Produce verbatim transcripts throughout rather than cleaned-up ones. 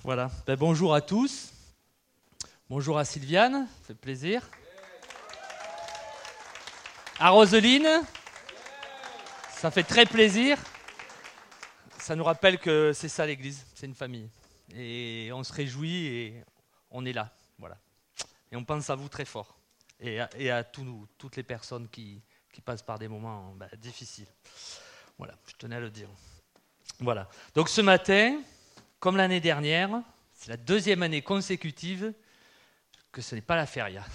Voilà. Ben, bonjour à tous. Bonjour à Sylviane, ça fait plaisir. À Roseline, ça fait très plaisir. Ça nous rappelle que c'est ça l'Église, c'est une famille. Et on se réjouit et on est là. Voilà. Et on pense à vous très fort. Et à, et à tous, toutes les personnes qui, qui passent par des moments ben, difficiles. Voilà, je tenais à le dire. Voilà. Donc ce matin, comme l'année dernière, c'est la deuxième année consécutive que ce n'est pas la feria.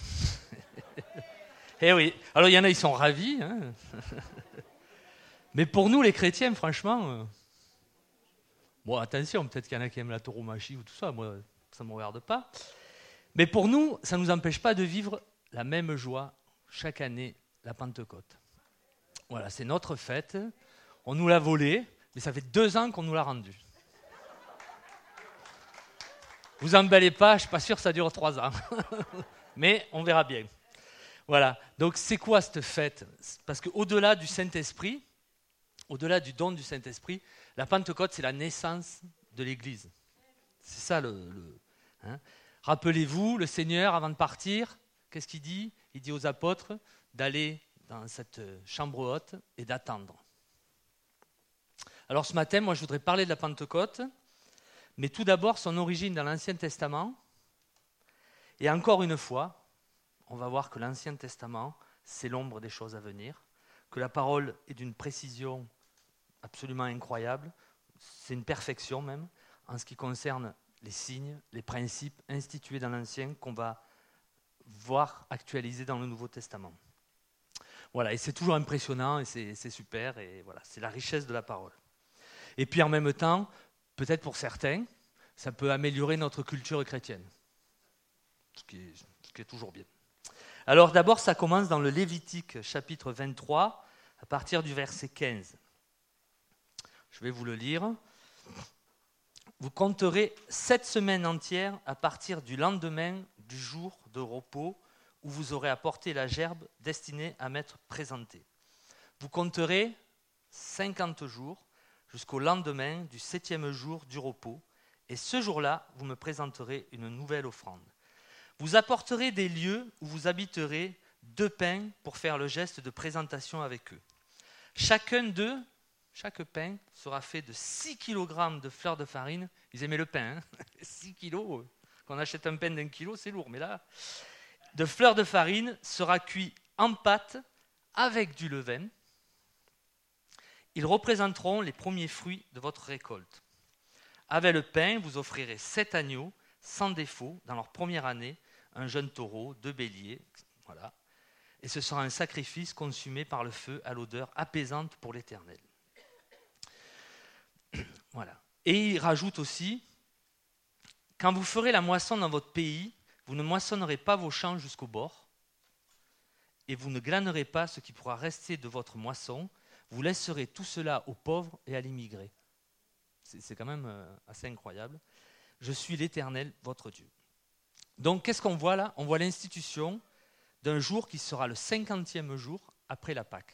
Eh oui, alors il y en a, ils sont ravis. Hein. Mais pour nous, les chrétiens, franchement, euh... bon, attention, peut-être qu'il y en a qui aiment la tauromachie ou tout ça, moi, ça ne me regarde pas. Mais pour nous, ça ne nous empêche pas de vivre la même joie chaque année, la Pentecôte. Voilà, c'est notre fête. On nous l'a volée, mais ça fait deux ans qu'on nous l'a rendue. Vous emballez pas, je ne suis pas sûr que ça dure trois ans. Mais on verra bien. Voilà. Donc c'est quoi cette fête? Parce qu'au-delà du Saint-Esprit, au-delà du don du Saint-Esprit, la Pentecôte, c'est la naissance de l'Église. C'est ça le... le hein. Rappelez-vous, le Seigneur, avant de partir, qu'est-ce qu'il dit? Il dit aux apôtres d'aller dans cette chambre haute et d'attendre. Alors ce matin, moi je voudrais parler de la Pentecôte, mais tout d'abord son origine dans l'Ancien Testament. Et encore une fois, on va voir que l'Ancien Testament, c'est l'ombre des choses à venir, que la parole est d'une précision absolument incroyable, c'est une perfection même, en ce qui concerne les signes, les principes institués dans l'Ancien qu'on va voir actualisés dans le Nouveau Testament. Voilà, et c'est toujours impressionnant et c'est, c'est super, et voilà, c'est la richesse de la parole. Et puis en même temps, peut-être pour certains, ça peut améliorer notre culture chrétienne, ce qui est, ce qui est toujours bien. Alors d'abord, ça commence dans le Lévitique chapitre vingt-trois, à partir du verset quinze. Je vais vous le lire. Vous compterez sept semaines entières à partir du lendemain du jour de repos où vous aurez apporté la gerbe destinée à m'être présentée. Vous compterez cinquante jours jusqu'au lendemain du septième jour du repos, et ce jour-là, vous me présenterez une nouvelle offrande. Vous apporterez des lieux où vous habiterez deux pains pour faire le geste de présentation avec eux. Chacun d'eux, chaque pain sera fait de six kilogrammes de fleur de farine. Ils aimaient le pain, hein six kilos. Quand on achète un pain d'un kilo, c'est lourd. Mais là, de fleur de farine sera cuit en pâte avec du levain. Ils représenteront les premiers fruits de votre récolte. Avec le pain, vous offrirez sept agneaux sans défaut dans leur première année, un jeune taureau, deux béliers, voilà. Et ce sera un sacrifice consumé par le feu à l'odeur apaisante pour l'Éternel. Voilà. Et il rajoute aussi, quand vous ferez la moisson dans votre pays, vous ne moissonnerez pas vos champs jusqu'au bord, et vous ne glanerez pas ce qui pourra rester de votre moisson, vous laisserez tout cela aux pauvres et à l'immigré. C'est, c'est quand même assez incroyable. Je suis l'Éternel, votre Dieu. Donc, qu'est-ce qu'on voit là? On voit l'institution d'un jour qui sera le cinquantième jour après la Pâque.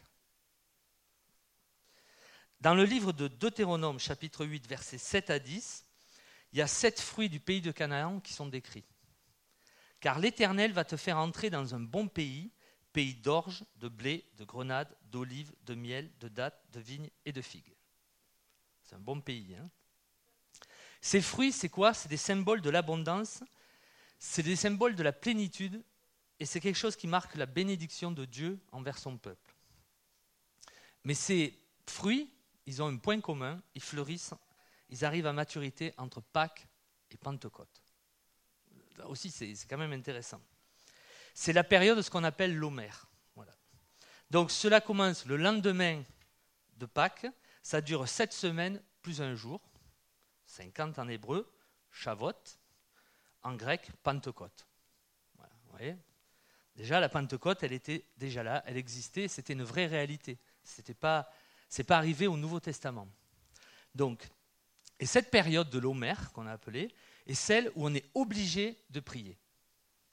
Dans le livre de Deutéronome, chapitre huit, versets sept à dix, il y a sept fruits du pays de Canaan qui sont décrits. Car l'Éternel va te faire entrer dans un bon pays, pays d'orge, de blé, de grenades, d'olives, de miel, de dattes, de vignes et de figues. C'est un bon pays, hein? Ces fruits, c'est quoi? C'est des symboles de l'abondance, c'est des symboles de la plénitude, et c'est quelque chose qui marque la bénédiction de Dieu envers son peuple. Mais ces fruits, ils ont un point commun, ils fleurissent, ils arrivent à maturité entre Pâques et Pentecôte. Là aussi, c'est, c'est quand même intéressant. C'est la période de ce qu'on appelle l'Homère. Voilà. Donc cela commence le lendemain de Pâques, ça dure sept semaines plus un jour, cinquante en hébreu, Shavuot, en grec, Pentecôte. Voilà, vous voyez ? Déjà, la Pentecôte, elle était déjà là, elle existait, c'était une vraie réalité. C'était pas, c'est pas arrivé au Nouveau Testament. Donc, et cette période de l'Homère, qu'on a appelée, est celle où on est obligé de prier. Pourquoi ?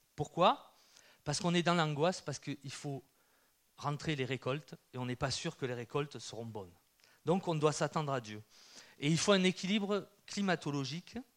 Parce qu'on est dans l'angoisse, parce qu'il faut rentrer les récoltes, et on n'est pas sûr que les récoltes seront bonnes. Donc, on doit s'attendre à Dieu. Et il faut un équilibre climatologique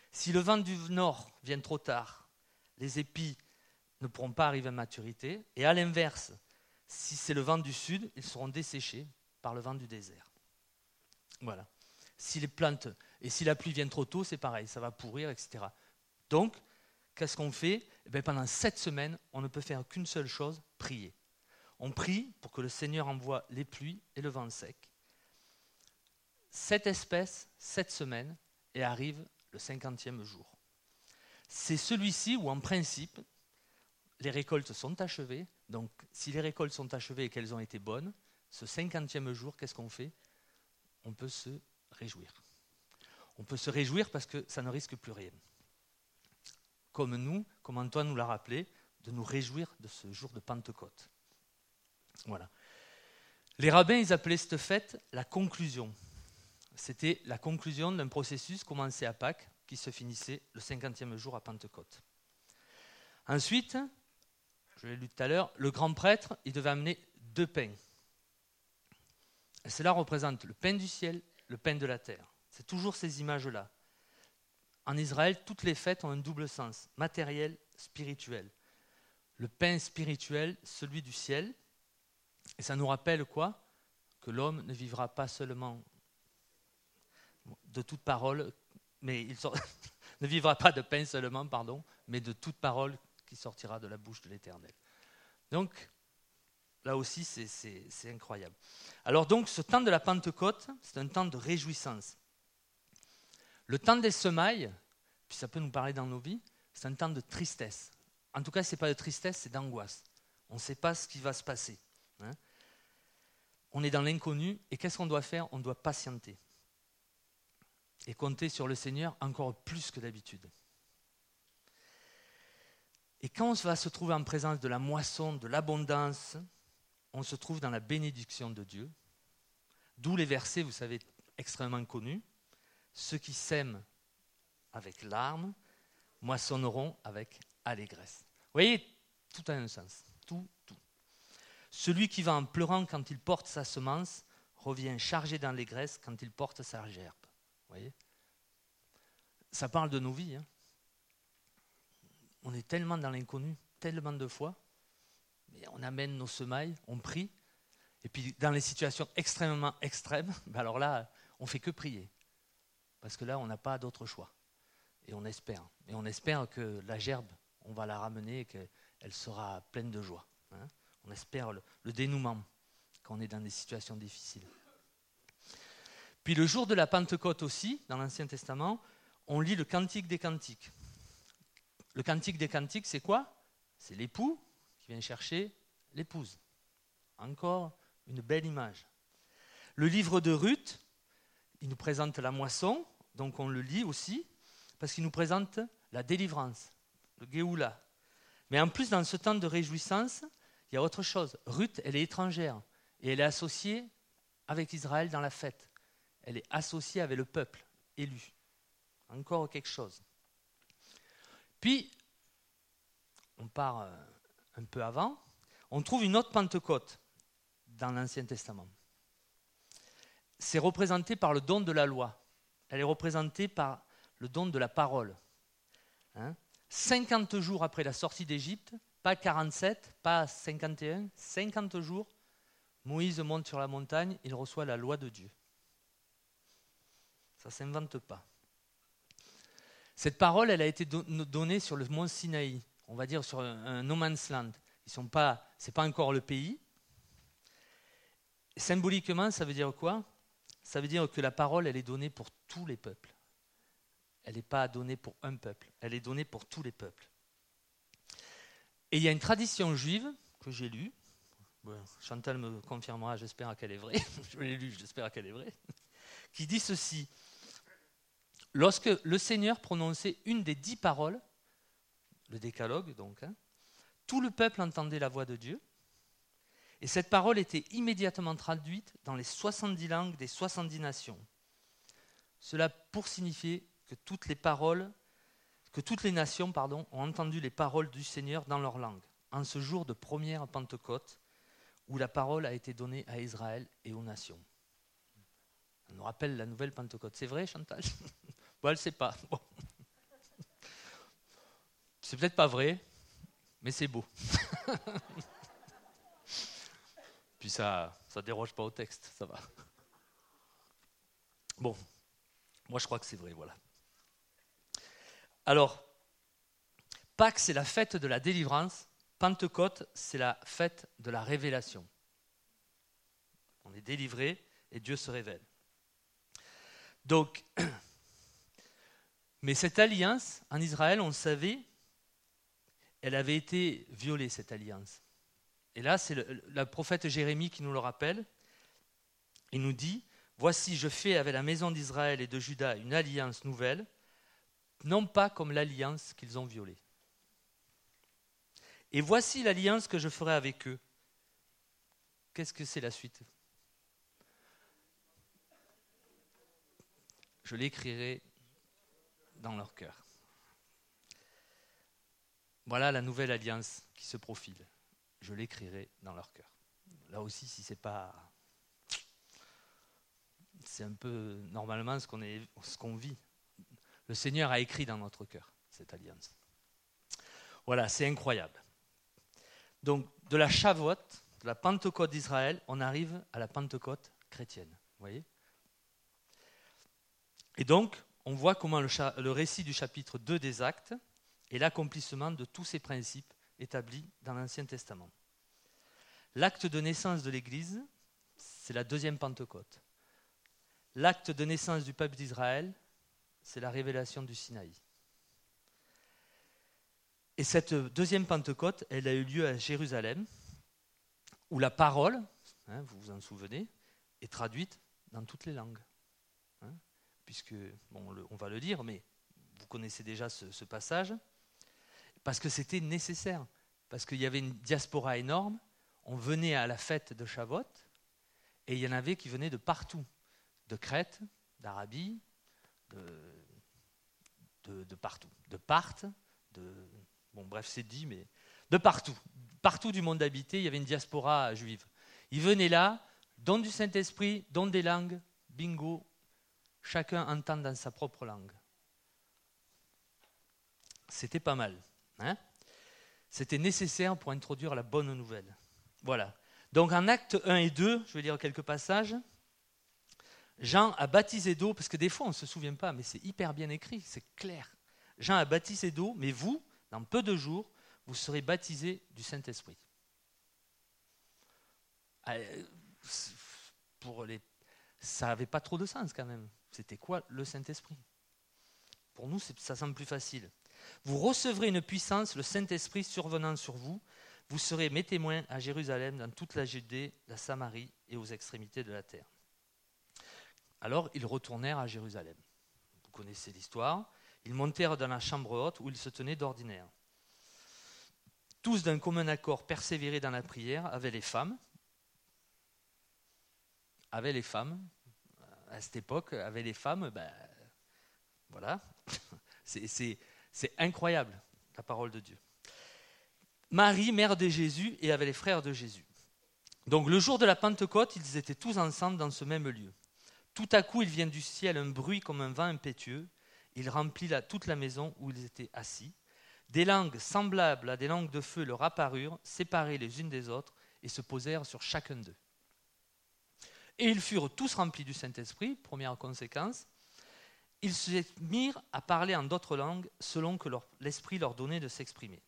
Si le vent du nord vient trop tard, les épis ne pourront pas arriver à maturité. Et à l'inverse, si c'est le vent du sud, ils seront desséchés par le vent du désert. Voilà. Si les plantes, et si la pluie vient trop tôt, c'est pareil, ça va pourrir, et cetera. Donc, qu'est-ce qu'on fait ? Eh bien, pendant sept semaines, on ne peut faire qu'une seule chose, prier. On prie pour que le Seigneur envoie les pluies et le vent sec. Sept espèces, sept semaines, et arrive le cinquantième jour. C'est celui-ci où, en principe, les récoltes sont achevées. Donc, si les récoltes sont achevées et qu'elles ont été bonnes, ce cinquantième jour, qu'est-ce qu'on fait ? On peut se réjouir. On peut se réjouir parce que ça ne risque plus rien. Comme nous, comme Antoine nous l'a rappelé, de nous réjouir de ce jour de Pentecôte. Voilà. Les rabbins, ils appelaient cette fête la conclusion. C'était la conclusion d'un processus commencé à Pâques qui se finissait le cinquantième jour à Pentecôte. Ensuite, je l'ai lu tout à l'heure, le grand prêtre, il devait amener deux pains. Et cela représente le pain du ciel, le pain de la terre. C'est toujours ces images-là. En Israël, toutes les fêtes ont un double sens, matériel, spirituel. Le pain spirituel, celui du ciel, et ça nous rappelle quoi ? Que l'homme ne vivra pas seulement de toute parole, mais il sort, ne vivra pas de pain seulement, pardon, mais de toute parole qui sortira de la bouche de l'Éternel. Donc, là aussi, c'est, c'est, c'est incroyable. Alors donc, ce temps de la Pentecôte, c'est un temps de réjouissance. Le temps des semailles, puis ça peut nous parler dans nos vies, c'est un temps de tristesse. En tout cas, ce n'est pas de tristesse, c'est d'angoisse. On ne sait pas ce qui va se passer. Hein. On est dans l'inconnu, et qu'est-ce qu'on doit faire ? On doit patienter. Et compter sur le Seigneur encore plus que d'habitude. Et quand on va se trouver en présence de la moisson, de l'abondance, on se trouve dans la bénédiction de Dieu. D'où les versets, vous savez, extrêmement connus. Ceux qui sèment avec larmes moissonneront avec allégresse. Vous voyez, tout a un sens. Tout, tout. Celui qui va en pleurant quand il porte sa semence revient chargé d'allégresse quand il porte sa gerbe. Vous voyez ? Ça parle de nos vies. Hein. On est tellement dans l'inconnu, tellement de fois, mais on amène nos semailles, on prie, et puis dans les situations extrêmement extrêmes, ben alors là, on ne fait que prier. Parce que là, on n'a pas d'autre choix. Et on espère. Et on espère que la gerbe, on va la ramener et qu'elle sera pleine de joie. Hein. On espère le, le dénouement quand on est dans des situations difficiles. Puis le jour de la Pentecôte aussi, dans l'Ancien Testament, on lit le Cantique des Cantiques. Le Cantique des Cantiques, c'est quoi ? C'est l'époux qui vient chercher l'épouse. Encore une belle image. Le livre de Ruth, il nous présente la moisson, donc on le lit aussi, parce qu'il nous présente la délivrance, le Géoula. Mais en plus, dans ce temps de réjouissance, il y a autre chose. Ruth, elle est étrangère, et elle est associée avec Israël dans la fête. Elle est associée avec le peuple élu. Encore quelque chose. Puis, on part un peu avant, on trouve une autre Pentecôte dans l'Ancien Testament. C'est représenté par le don de la loi. Elle est représentée par le don de la parole. Hein? cinquante jours après la sortie d'Égypte, pas quarante-sept, pas cinquante et un, cinquante jours, Moïse monte sur la montagne, il reçoit la loi de Dieu. Ça ne s'invente pas. Cette parole, elle a été do- donnée sur le mont Sinaï, on va dire sur un, un no man's land. Ils sont pas, c'est pas encore le pays. Et symboliquement, ça veut dire quoi ? Ça veut dire que la parole, elle est donnée pour tous les peuples. Elle n'est pas donnée pour un peuple, elle est donnée pour tous les peuples. Et il y a une tradition juive que j'ai lue, bon, Chantal me confirmera, j'espère qu'elle est vraie, je l'ai lue, j'espère qu'elle est vraie, qui dit ceci. Lorsque le Seigneur prononçait une des dix paroles, le décalogue donc, hein, tout le peuple entendait la voix de Dieu, et cette parole était immédiatement traduite dans les soixante-dix langues des soixante-dix nations. Cela pour signifier que toutes les paroles, que toutes les nations pardon, ont entendu les paroles du Seigneur dans leur langue, en ce jour de première Pentecôte, où la parole a été donnée à Israël et aux nations. Ça nous rappelle la nouvelle Pentecôte. C'est vrai, Chantal ? Bon, elle ne sait pas. Bon. C'est peut-être pas vrai, mais c'est beau. Puis ça ne déroge pas au texte, ça va. Bon, moi je crois que c'est vrai, voilà. Alors, Pâques, c'est la fête de la délivrance. Pentecôte, c'est la fête de la révélation. On est délivré et Dieu se révèle. Donc, mais cette alliance, en Israël, on le savait, elle avait été violée, cette alliance. Et là, c'est le, le prophète Jérémie qui nous le rappelle. Il nous dit, « Voici, je fais avec la maison d'Israël et de Juda une alliance nouvelle, non pas comme l'alliance qu'ils ont violée. Et voici l'alliance que je ferai avec eux. » Qu'est-ce que c'est la suite ? Je l'écrirai dans leur cœur. Voilà la nouvelle alliance qui se profile. Je l'écrirai dans leur cœur. Là aussi, si c'est pas... C'est un peu normalement ce qu'on, est, ce qu'on vit. Le Seigneur a écrit dans notre cœur cette alliance. Voilà, c'est incroyable. Donc, de la Shavuot, de la Pentecôte d'Israël, on arrive à la Pentecôte chrétienne. Vous voyez ? Et donc, on voit comment le, cha- le récit du chapitre deux des Actes est l'accomplissement de tous ces principes établis dans l'Ancien Testament. L'acte de naissance de l'Église, c'est la deuxième Pentecôte. L'acte de naissance du peuple d'Israël, c'est la révélation du Sinaï. Et cette deuxième Pentecôte, elle a eu lieu à Jérusalem, où la parole, hein, vous vous en souvenez, est traduite dans toutes les langues. Hein, puisque, bon, on, le, on va le dire, mais vous connaissez déjà ce, ce passage, parce que c'était nécessaire, parce qu'il y avait une diaspora énorme, on venait à la fête de Shavuot, et il y en avait qui venaient de partout, de Crète, d'Arabie, de, de, de partout, de Parthe, de, bon bref c'est dit, mais de partout, partout du monde habité, il y avait une diaspora juive. Ils venaient là, don du Saint-Esprit, don des langues, bingo, chacun entend dans sa propre langue. C'était pas mal, hein ? C'était nécessaire pour introduire la bonne nouvelle. Voilà. Donc en actes un et deux, je vais lire quelques passages. Jean a baptisé d'eau, parce que des fois on ne se souvient pas, mais c'est hyper bien écrit, c'est clair. Jean a baptisé d'eau, mais vous, dans peu de jours, vous serez baptisés du Saint-Esprit. Pour les... Ça n'avait pas trop de sens quand même. C'était quoi le Saint-Esprit ? Pour nous, ça semble plus facile. Vous recevrez une puissance, le Saint-Esprit survenant sur vous. Vous serez mes témoins à Jérusalem, dans toute la Judée, la Samarie et aux extrémités de la terre. Alors, ils retournèrent à Jérusalem. Vous connaissez l'histoire. Ils montèrent dans la chambre haute où ils se tenaient d'ordinaire. Tous d'un commun accord persévéraient dans la prière avec les femmes. Avec les femmes. À cette époque, avec les femmes, ben, voilà. C'est, c'est, c'est incroyable, la parole de Dieu. Marie, mère de Jésus, et avec les frères de Jésus. Donc le jour de la Pentecôte, ils étaient tous ensemble dans ce même lieu. Tout à coup, il vient du ciel un bruit comme un vent impétueux. Il remplit la, toute la maison où ils étaient assis. Des langues semblables à des langues de feu leur apparurent, séparées les unes des autres, et se posèrent sur chacun d'eux. Et ils furent tous remplis du Saint-Esprit, première conséquence. Ils se mirent à parler en d'autres langues selon que leur, l'Esprit leur donnait de s'exprimer.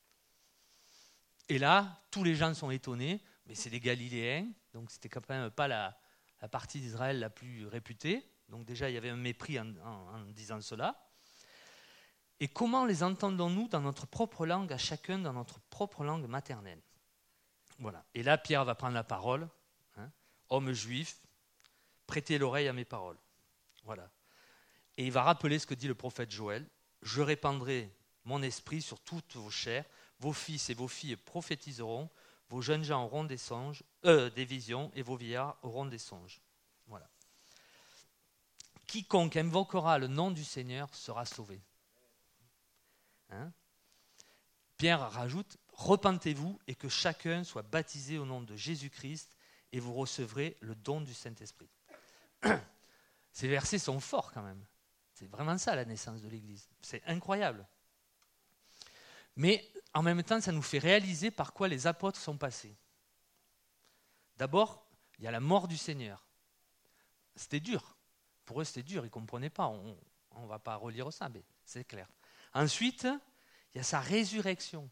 Et là, tous les gens sont étonnés, mais c'est des Galiléens, donc c'était quand même pas la, la partie d'Israël la plus réputée. Donc déjà, il y avait un mépris en, en, en disant cela. Et comment les entendons-nous dans notre propre langue, à chacun dans notre propre langue maternelle ? Voilà. Et là, Pierre va prendre la parole. Hein, homme juif, prêtez l'oreille à mes paroles. Voilà. Et il va rappeler ce que dit le prophète Joël. Je répandrai mon esprit sur toutes vos chairs. Vos fils et vos filles prophétiseront. Vos jeunes gens auront des songes, euh, des visions, et vos vieillards auront des songes. Voilà. Quiconque invoquera le nom du Seigneur sera sauvé. Hein ? Pierre rajoute, repentez-vous et que chacun soit baptisé au nom de Jésus-Christ et vous recevrez le don du Saint-Esprit. Ces versets sont forts quand même. C'est vraiment ça la naissance de l'Église. C'est incroyable. Mais en même temps, ça nous fait réaliser par quoi les apôtres sont passés. D'abord, il y a la mort du Seigneur. C'était dur. Pour eux, c'était dur. Ils ne comprenaient pas. On ne va pas relire ça, mais c'est clair. Ensuite, il y a sa résurrection.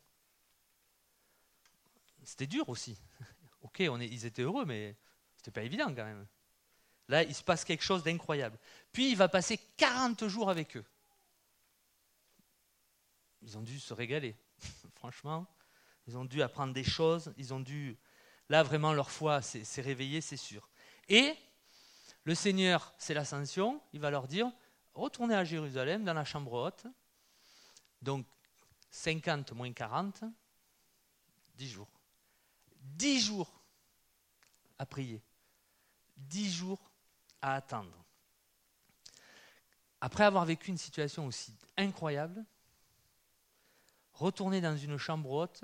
C'était dur aussi. Ok, on est, ils étaient heureux, mais ce n'était pas évident quand même. Là, il se passe quelque chose d'incroyable. Puis, il va passer quarante jours avec eux. Ils ont dû se régaler. Franchement, ils ont dû apprendre des choses. Ils ont dû... Là, vraiment, leur foi s'est, s'est réveillée, c'est sûr. Et le Seigneur, c'est l'ascension. Il va leur dire, retournez à Jérusalem, dans la chambre haute. Donc, cinquante moins quarante, dix jours. dix jours à prier. dix jours à attendre. Après avoir vécu une situation aussi incroyable, retourner dans une chambre haute,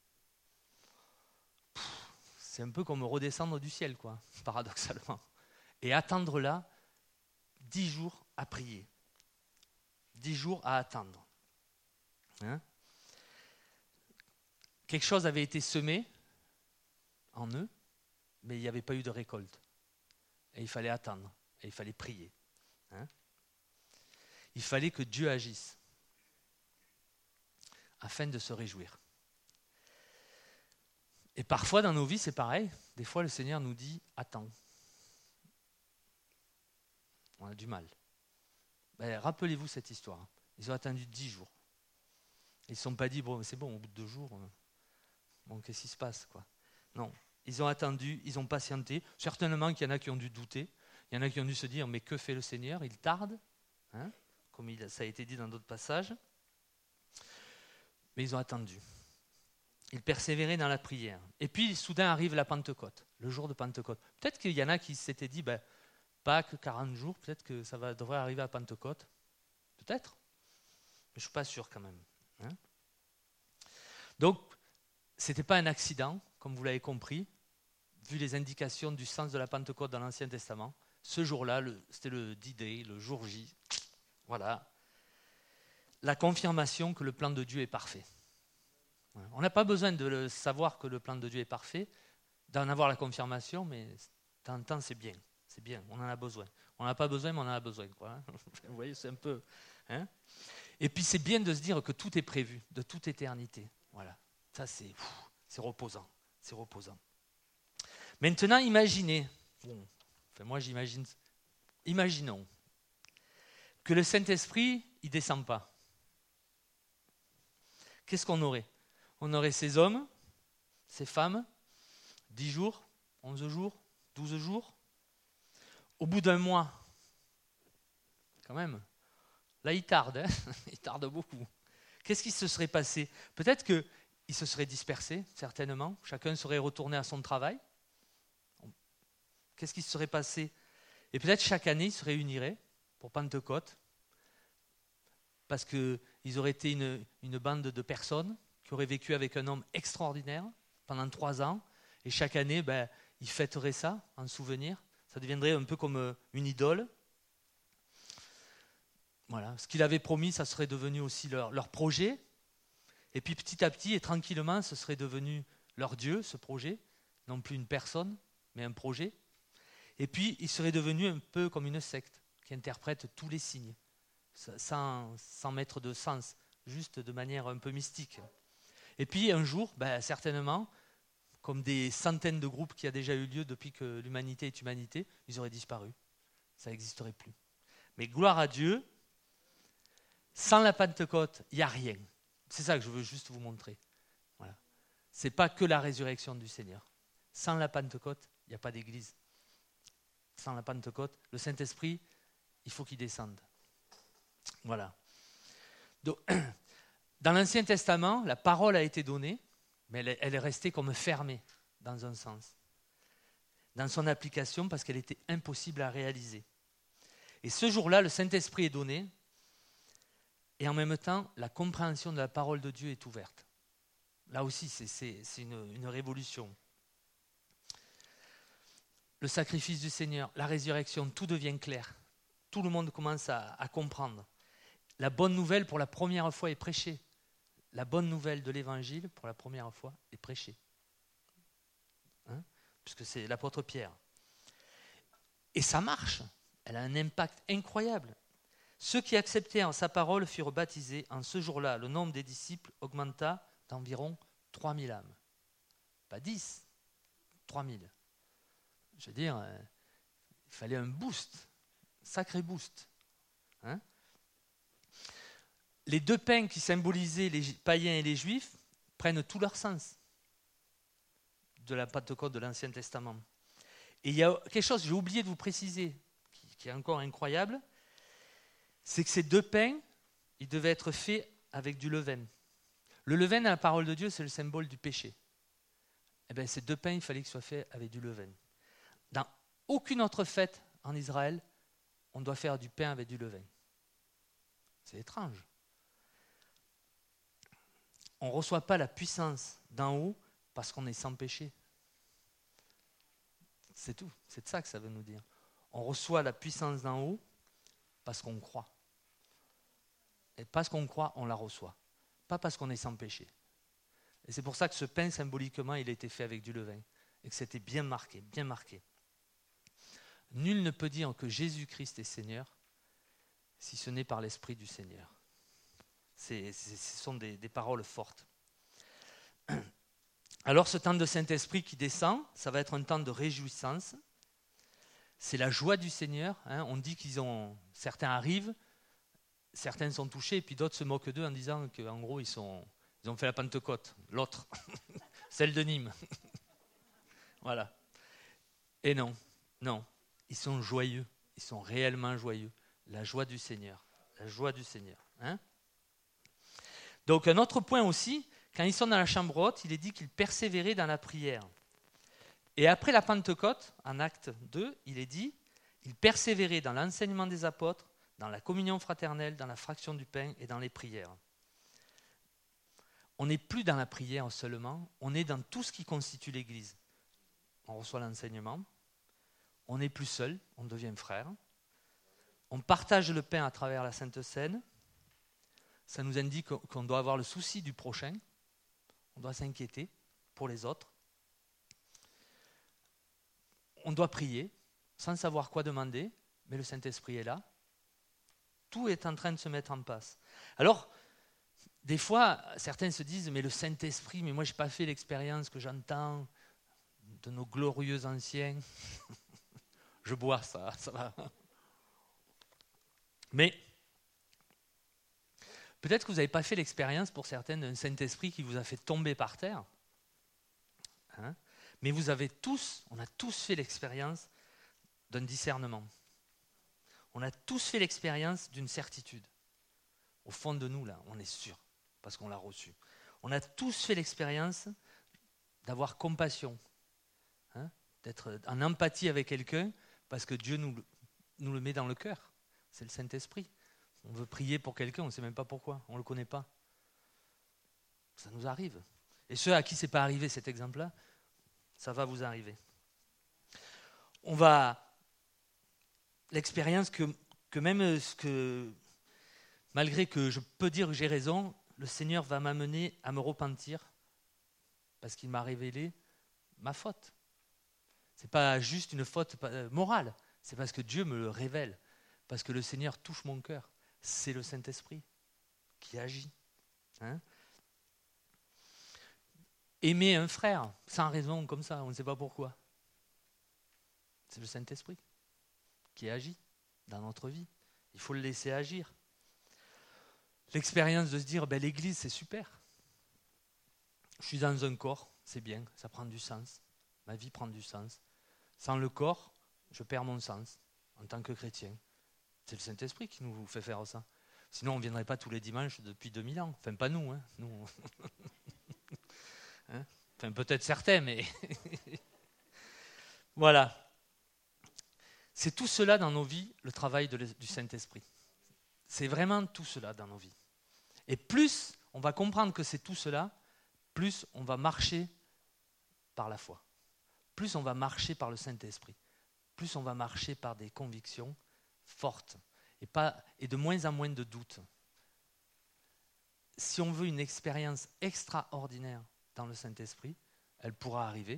pff, c'est un peu comme redescendre du ciel, quoi, paradoxalement. Et attendre là, dix jours à prier. Dix jours à attendre. Hein? Quelque chose avait été semé en eux, mais il n'y avait pas eu de récolte. Et il fallait attendre, et il fallait prier. Hein? Il fallait que Dieu agisse, afin de se réjouir. Et parfois dans nos vies, c'est pareil. Des fois, le Seigneur nous dit « Attends ». On a du mal. Ben, rappelez-vous cette histoire. Ils ont attendu dix jours. Ils ne se sont pas dit « Bon, c'est bon, au bout de deux jours, bon, qu'est-ce qui se passe, quoi ?» Non. Ils ont attendu, ils ont patienté. Certainement qu'il y en a qui ont dû douter. Il y en a qui ont dû se dire, mais que fait le Seigneur? Il tarde, hein, comme il, ça a été dit dans d'autres passages. Mais ils ont attendu. Ils persévéraient dans la prière. Et puis, soudain arrive la Pentecôte, le jour de Pentecôte. Peut-être qu'il y en a qui s'étaient dit, ben, Pâques, quarante jours, peut-être que ça va, devrait arriver à Pentecôte. Peut-être. Mais je ne suis pas sûr quand même. Hein. Donc, ce n'était pas un accident, comme vous l'avez compris, vu les indications du sens de la Pentecôte dans l'Ancien Testament. Ce jour-là, le, c'était le D-Day, le jour J. Voilà. La confirmation que le plan de Dieu est parfait. On n'a pas besoin de le savoir que le plan de Dieu est parfait, d'en avoir la confirmation, mais de temps en temps, c'est bien. C'est bien, on en a besoin. On n'en a pas besoin, mais on en a besoin. Quoi, hein. Vous voyez, c'est un peu... Hein. Et puis, c'est bien de se dire que tout est prévu, de toute éternité. Voilà. Ça, c'est, pff, c'est reposant. C'est reposant. Maintenant, imaginez, bon, enfin moi j'imagine, imaginons que le Saint-Esprit, il ne descend pas. Qu'est-ce qu'on aurait? On aurait ces hommes, ces femmes, dix jours, onze jours, douze jours. Au bout d'un mois, quand même, là il tarde, hein il tarde beaucoup. Qu'est-ce qui se serait passé? Peut-être qu'ils se seraient dispersés, certainement. Chacun serait retourné à son travail. Qu'est-ce qui se serait passé? Et peut-être chaque année, ils se réuniraient pour Pentecôte, parce qu'ils auraient été une, une bande de personnes qui auraient vécu avec un homme extraordinaire pendant trois ans, et chaque année, ben, ils fêteraient ça en souvenir. Ça deviendrait un peu comme une idole. Voilà. Ce qu'il avait promis, ça serait devenu aussi leur, leur projet. Et puis petit à petit et tranquillement, ce serait devenu leur Dieu, ce projet. Non plus une personne, mais un projet. Et puis, il serait devenu un peu comme une secte qui interprète tous les signes, sans, sans mettre de sens, juste de manière un peu mystique. Et puis, un jour, ben, certainement, comme des centaines de groupes qui a déjà eu lieu depuis que l'humanité est humanité, ils auraient disparu. Ça n'existerait plus. Mais gloire à Dieu, sans la Pentecôte, il n'y a rien. C'est ça que je veux juste vous montrer. Voilà. Ce n'est pas que la résurrection du Seigneur. Sans la Pentecôte, il n'y a pas d'église. Sans la Pentecôte, le Saint-Esprit, il faut qu'il descende. Voilà. Donc, dans l'Ancien Testament, la parole a été donnée, mais elle est, elle est restée comme fermée, dans un sens. Dans son application, parce qu'elle était impossible à réaliser. Et ce jour-là, le Saint-Esprit est donné, et en même temps, la compréhension de la parole de Dieu est ouverte. Là aussi, c'est, c'est, c'est une, une révolution. Le sacrifice du Seigneur, la résurrection, tout devient clair. Tout le monde commence à, à comprendre. La bonne nouvelle, pour la première fois, est prêchée. la bonne nouvelle de l'Évangile pour la première fois est prêchée. Hein? Puisque c'est l'apôtre Pierre. Et ça marche. Elle a un impact incroyable. Ceux qui acceptèrent sa parole furent baptisés. En ce jour-là, le nombre des disciples augmenta d'environ trois mille âmes. Pas dix, trois mille. Je veux dire, euh, il fallait un boost, un sacré boost. Hein? Les deux pains qui symbolisaient les païens et les juifs prennent tout leur sens de la Pentecôte de l'Ancien Testament. Et il y a quelque chose que j'ai oublié de vous préciser, qui, qui est encore incroyable, c'est que ces deux pains, ils devaient être faits avec du levain. Le levain, dans la parole de Dieu, c'est le symbole du péché. Eh bien, ces deux pains, il fallait qu'ils soient faits avec du levain. Dans aucune autre fête en Israël, on doit faire du pain avec du levain. C'est étrange. On ne reçoit pas la puissance d'en haut parce qu'on est sans péché. C'est tout. C'est de ça que ça veut nous dire. On reçoit la puissance d'en haut parce qu'on croit. Et parce qu'on croit, on la reçoit. Pas parce qu'on est sans péché. Et c'est pour ça que ce pain, symboliquement, il a été fait avec du levain. Et que c'était bien marqué, bien marqué. Nul ne peut dire que Jésus-Christ est Seigneur si ce n'est par l'Esprit du Seigneur. C'est, c'est, ce sont des, des paroles fortes. Alors ce temps de Saint-Esprit qui descend, ça va être un temps de réjouissance. C'est la joie du Seigneur. Hein. On dit qu'ils ont, certains arrivent, certains sont touchés, et puis d'autres se moquent d'eux en disant qu'en gros, ils, sont, ils ont fait la Pentecôte. L'autre, celle de Nîmes. Voilà. Et non, non. Ils sont joyeux. Ils sont réellement joyeux. La joie du Seigneur. La joie du Seigneur. Hein? Donc un autre point aussi, quand ils sont dans la chambre haute, il est dit qu'ils persévéraient dans la prière. Et après la Pentecôte, en acte deux, il est dit, ils persévéraient dans l'enseignement des apôtres, dans la communion fraternelle, dans la fraction du pain et dans les prières. On n'est plus dans la prière seulement, on est dans tout ce qui constitue l'Église. On reçoit l'enseignement, on n'est plus seul, on devient frère. On partage le pain à travers la Sainte Seine. Ça nous indique qu'on doit avoir le souci du prochain. On doit s'inquiéter pour les autres. On doit prier sans savoir quoi demander, mais le Saint-Esprit est là. Tout est en train de se mettre en place. Alors, des fois, certains se disent, mais le Saint-Esprit, mais moi je n'ai pas fait l'expérience que j'entends de nos glorieux anciens. Je bois ça, ça va. Mais peut-être que vous n'avez pas fait l'expérience pour certains d'un Saint-Esprit qui vous a fait tomber par terre. Hein? Mais vous avez tous, on a tous fait l'expérience d'un discernement. On a tous fait l'expérience d'une certitude. Au fond de nous, là, on est sûr, parce qu'on l'a reçu. On a tous fait l'expérience d'avoir compassion, hein? D'être en empathie avec quelqu'un, parce que Dieu nous, nous le met dans le cœur. C'est le Saint-Esprit. On veut prier pour quelqu'un, on ne sait même pas pourquoi, on ne le connaît pas. Ça nous arrive. Et ceux à qui ce n'est pas arrivé cet exemple-là, ça va vous arriver. On va... L'expérience que, que même ce que, malgré que je peux dire que j'ai raison, le Seigneur va m'amener à me repentir parce qu'il m'a révélé ma faute. Ce n'est pas juste une faute morale, c'est parce que Dieu me le révèle, parce que le Seigneur touche mon cœur. C'est le Saint-Esprit qui agit. Hein? Aimer un frère sans raison comme ça, on ne sait pas pourquoi. C'est le Saint-Esprit qui agit dans notre vie. Il faut le laisser agir. L'expérience de se dire, ben, l'Église, c'est super. Je suis dans un corps, c'est bien, ça prend du sens. Ma vie prend du sens. Sans le corps, je perds mon sens en tant que chrétien. C'est le Saint-Esprit qui nous fait faire ça. Sinon, on ne viendrait pas tous les dimanches depuis deux mille ans. Enfin, pas nous. Hein. nous. hein enfin, peut-être certains, mais... voilà. C'est tout cela dans nos vies, le travail de, du Saint-Esprit. C'est vraiment tout cela dans nos vies. Et plus on va comprendre que c'est tout cela, plus on va marcher par la foi. Plus on va marcher par le Saint-Esprit. Plus on va marcher par des convictions fortes et, pas, et de moins en moins de doutes. si on veut une expérience extraordinaire dans le Saint-Esprit, elle pourra arriver,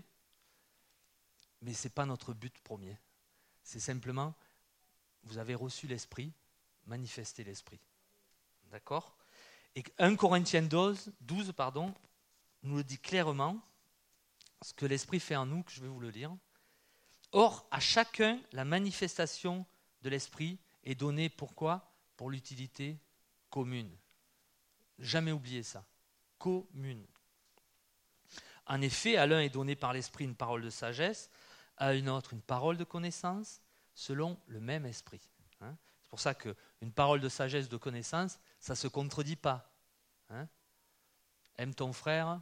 mais ce n'est pas notre but premier. C'est simplement, vous avez reçu l'Esprit, manifestez l'Esprit. D'accord ? Et un Corinthiens douze, douze pardon, nous le dit clairement, ce que l'Esprit fait en nous, que je vais vous le lire. Or, à chacun, la manifestation de l'Esprit est donnée pourquoi ? Pour l'utilité commune. Jamais oublier ça. Commune. En effet, à l'un est donné par l'Esprit une parole de sagesse, à une autre une parole de connaissance, selon le même Esprit. Hein ? C'est pour ça qu'une parole de sagesse, de connaissance, ça ne se contredit pas. Hein ? Aime ton frère,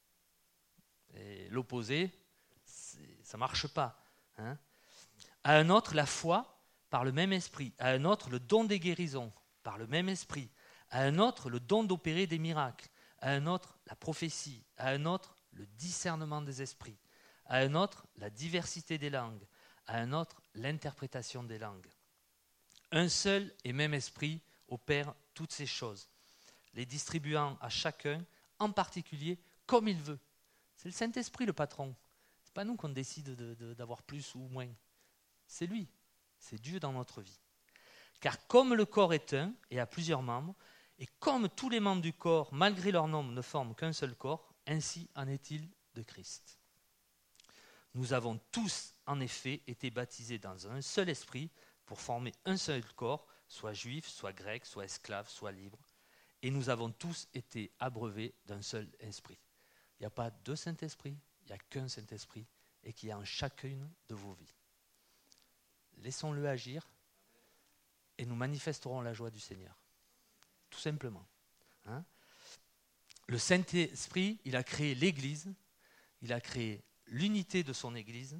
et l'opposé, ça ne marche pas. Hein ? À un autre, la foi, par le même Esprit. À un autre, le don des guérisons, par le même Esprit. À un autre, le don d'opérer des miracles. À un autre, la prophétie. À un autre, le discernement des esprits. À un autre, la diversité des langues. À un autre, l'interprétation des langues. Un seul et même Esprit opère toutes ces choses, les distribuant à chacun, en particulier, comme il veut. C'est le Saint-Esprit le patron. Ce n'est pas nous qu'on décide de, de, d'avoir plus ou moins. C'est lui. C'est Dieu dans notre vie. Car comme le corps est un et a plusieurs membres, et comme tous les membres du corps, malgré leur nombre, ne forment qu'un seul corps, ainsi en est-il de Christ. Nous avons tous, en effet, été baptisés dans un seul esprit pour former un seul corps, soit juif, soit grec, soit esclave, soit libre. Et nous avons tous été abreuvés d'un seul esprit. Il n'y a pas deux Saint-Esprits, il n'y a qu'un Saint-Esprit et qui est en chacune de vos vies. Laissons-le agir et nous manifesterons la joie du Seigneur. Tout simplement. Hein ? Le Saint-Esprit, il a créé l'Église, il a créé l'unité de son Église.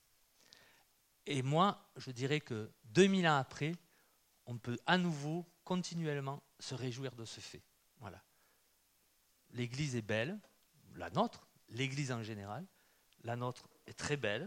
Et moi, je dirais que deux mille ans après, on peut à nouveau, continuellement, se réjouir de ce fait. Voilà. L'Église est belle, la nôtre, l'Église en général, la nôtre est très belle.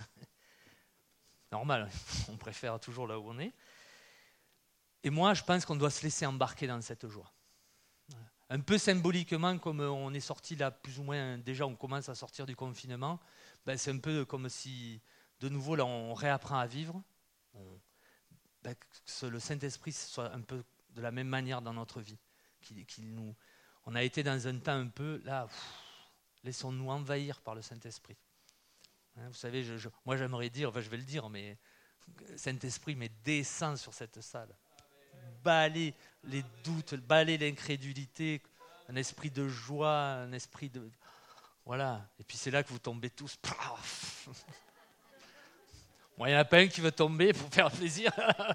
Normal, on préfère toujours là où on est. Et moi, je pense qu'on doit se laisser embarquer dans cette joie. Voilà. Un peu symboliquement, comme on est sorti là, plus ou moins, déjà on commence à sortir du confinement, ben c'est un peu comme si, de nouveau, là, on réapprend à vivre. On, ben, que le Saint-Esprit soit un peu de la même manière dans notre vie. Qu'il, qu'il nous, on a été dans un temps un peu, là, pff, laissons-nous envahir par le Saint-Esprit. Hein, vous savez, je, je, moi j'aimerais dire, enfin je vais le dire, mais Saint-Esprit, mais descends sur cette salle. Balayer les doutes, balayer l'incrédulité, un esprit de joie, un esprit de... Voilà. Et puis c'est là que vous tombez tous. Bon, il n'y en a pas un qui veut tomber pour faire plaisir.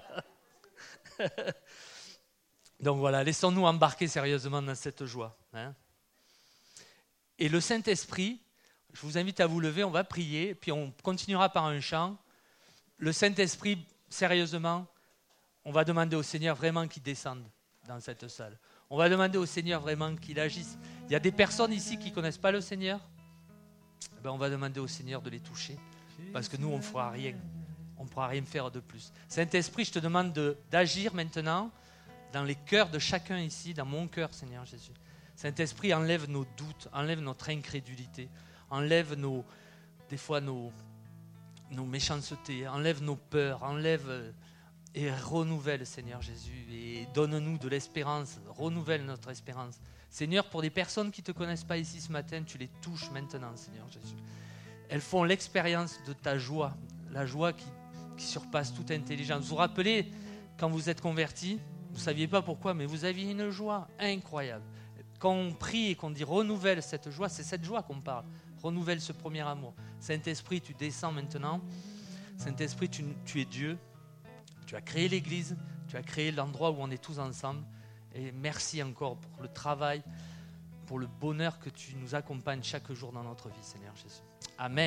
Donc voilà, laissons-nous embarquer sérieusement dans cette joie. Hein. Et le Saint-Esprit, je vous invite à vous lever, on va prier, puis on continuera par un chant. Le Saint-Esprit, sérieusement, on va demander au Seigneur vraiment qu'il descende dans cette salle. On va demander au Seigneur vraiment qu'il agisse. Il y a des personnes ici qui ne connaissent pas le Seigneur. Ben, on va demander au Seigneur de les toucher. Parce que nous, on ne fera rien. On ne pourra rien faire de plus. Saint-Esprit, je te demande de, d'agir maintenant dans les cœurs de chacun ici, dans mon cœur, Seigneur Jésus. Saint-Esprit, enlève nos doutes, enlève notre incrédulité, enlève nos, des fois nos, nos méchancetés, enlève nos peurs, enlève... Et renouvelle, Seigneur Jésus, et donne-nous de l'espérance, renouvelle notre espérance. Seigneur, pour des personnes qui ne te connaissent pas ici ce matin, tu les touches maintenant, Seigneur Jésus. Elles font l'expérience de ta joie, la joie qui, qui surpasse toute intelligence. Vous vous rappelez, quand vous êtes convertis, vous ne saviez pas pourquoi, mais vous aviez une joie incroyable. Quand on prie et qu'on dit renouvelle cette joie, c'est cette joie qu'on parle. Renouvelle ce premier amour. Saint-Esprit, tu descends maintenant. Saint-Esprit, tu, tu es Dieu. Tu as créé l'Église, tu as créé l'endroit où on est tous ensemble. Et merci encore pour le travail, pour le bonheur que tu nous accompagnes chaque jour dans notre vie, Seigneur Jésus. Amen.